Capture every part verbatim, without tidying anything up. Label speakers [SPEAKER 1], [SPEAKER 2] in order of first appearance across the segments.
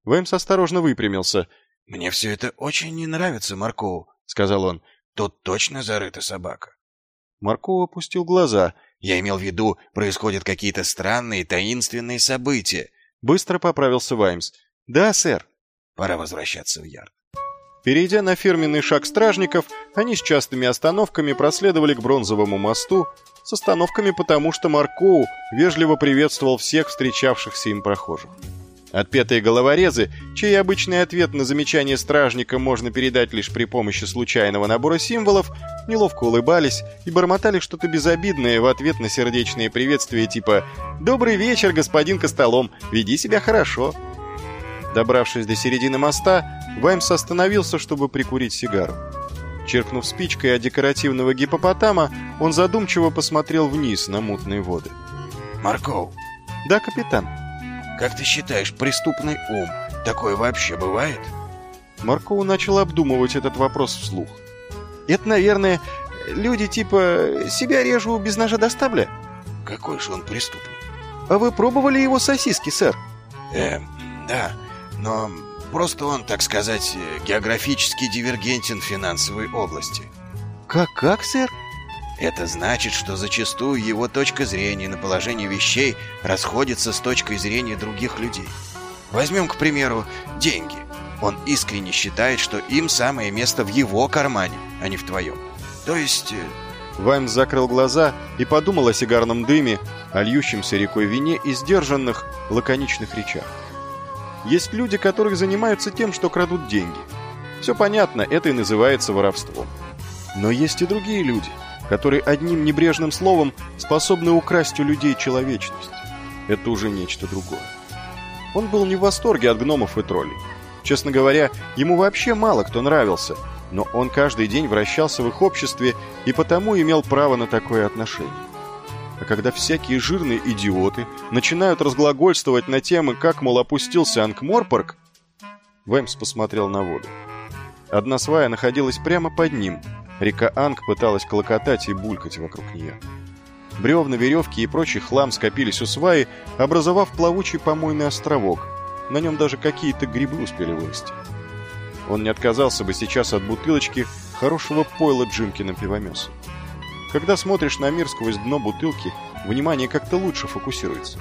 [SPEAKER 1] Ваймс осторожно выпрямился.
[SPEAKER 2] «Мне все это очень не нравится, Маркоу», — сказал он. «Тут точно зарыта собака».
[SPEAKER 1] Маркоу опустил глаза.
[SPEAKER 2] «Я имел в виду, происходят какие-то странные, таинственные события».
[SPEAKER 1] Быстро поправился Ваймс. «Да, сэр».
[SPEAKER 2] «Пора возвращаться в ярд».
[SPEAKER 1] Перейдя на фирменный шаг стражников, они с частыми остановками проследовали к Бронзовому мосту, с остановками потому, что Маркоу вежливо приветствовал всех встречавшихся им прохожих. Отпетые головорезы, чей обычный ответ на замечание стражника можно передать лишь при помощи случайного набора символов, неловко улыбались и бормотали что-то безобидное в ответ на сердечные приветствия типа «Добрый вечер, господин Костолом, веди себя хорошо». Добравшись до середины моста, Ваймс остановился, чтобы прикурить сигару. Черкнув спичкой от декоративного гиппопотама, он задумчиво посмотрел вниз на мутные воды.
[SPEAKER 2] «Маркоу».
[SPEAKER 1] «Да, капитан».
[SPEAKER 2] «Как ты считаешь, преступный ум, такое вообще бывает?»
[SPEAKER 1] Маркоу начал обдумывать этот вопрос вслух. «Это, наверное, люди типа себя режу без ножа до стабля?»
[SPEAKER 2] «Какой же он преступник?»
[SPEAKER 1] «А вы пробовали его сосиски, сэр?»
[SPEAKER 2] «Эм, да, но просто он, так сказать, географически дивергентен в финансовой области».
[SPEAKER 1] «Как-как, сэр?»
[SPEAKER 2] Это значит, что зачастую его точка зрения на положение вещей расходится с точкой зрения других людей. Возьмем, к примеру, деньги. Он искренне считает, что им самое место в его кармане, а не в твоем. То есть...
[SPEAKER 1] Ваймс закрыл глаза и подумал о сигарном дыме, о льющемся рекой вине и сдержанных, лаконичных речах. Есть люди, которые занимаются тем, что крадут деньги. Все понятно, это и называется воровством. Но есть и другие люди, которые одним небрежным словом способны украсть у людей человечность. Это уже нечто другое. Он был не в восторге от гномов и троллей. Честно говоря, ему вообще мало кто нравился, но он каждый день вращался в их обществе и потому имел право на такое отношение. А когда всякие жирные идиоты начинают разглагольствовать на темы, как, мол, опустился Анкморпорк, Ваймс посмотрел на воду. Одна свая находилась прямо под ним. Река Анг пыталась клокотать и булькать вокруг нее. Бревна, веревки и прочий хлам скопились у сваи, образовав плавучий помойный островок. На нем даже какие-то грибы успели вырасти. Он не отказался бы сейчас от бутылочки хорошего пойла Джимкина пивомеса. Когда смотришь на мир сквозь дно бутылки, внимание как-то лучше фокусируется.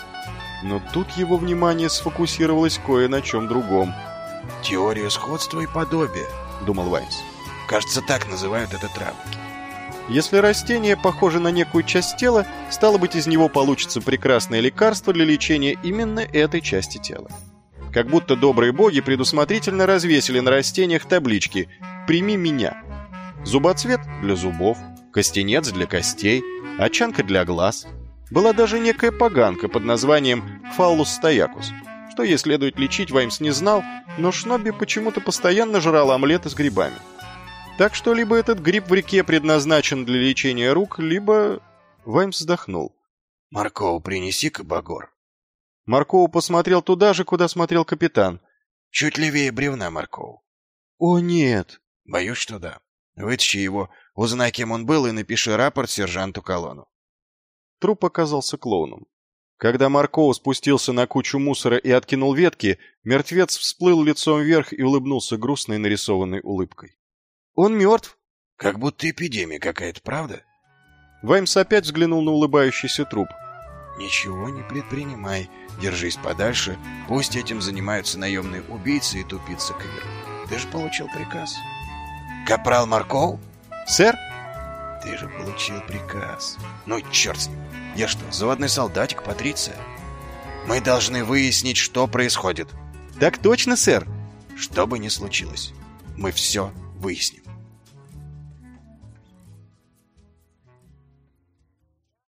[SPEAKER 1] Но тут его внимание сфокусировалось кое на чем другом.
[SPEAKER 2] «Теория сходства и подобия», — думал Ваймс. «Кажется, так называют это травники».
[SPEAKER 1] Если растение похоже на некую часть тела, стало быть, из него получится прекрасное лекарство для лечения именно этой части тела. Как будто добрые боги предусмотрительно развесили на растениях таблички «Прими меня». Зубоцвет для зубов, костенец для костей, очанка для глаз. Была даже некая поганка под названием «Фаллус стоякус», что ей следует лечить, Ваймс не знал, но Шнобби почему-то постоянно жрал омлеты с грибами. Так что либо этот гриб в реке предназначен для лечения рук, либо... Ваймс вздохнул.
[SPEAKER 2] «Маркоу, принеси-ка багор».
[SPEAKER 1] Маркоу посмотрел туда же, куда смотрел капитан.
[SPEAKER 2] «Чуть левее бревна, Маркоу».
[SPEAKER 1] «О, нет».
[SPEAKER 2] «Боюсь, что да. Вытащи его, узнай, кем он был, и напиши рапорт сержанту Колону».
[SPEAKER 1] Труп оказался клоуном. Когда Маркоу спустился на кучу мусора и откинул ветки, мертвец всплыл лицом вверх и улыбнулся грустной нарисованной улыбкой. «Он мертв».
[SPEAKER 2] «Как будто эпидемия какая-то, правда?»
[SPEAKER 1] Ваймс опять взглянул на улыбающийся труп.
[SPEAKER 2] «Ничего не предпринимай. Держись подальше. Пусть этим занимаются наемные убийцы и тупицы Квир. Ты же получил приказ». «Капрал Маркоу?»
[SPEAKER 1] «Сэр?»
[SPEAKER 2] «Ты же получил приказ. Ну, черт с ним. Я что, заводной солдатик, Патриция? Мы должны выяснить, что происходит».
[SPEAKER 1] «Так точно, сэр».
[SPEAKER 2] «Что бы ни случилось, мы все выясним».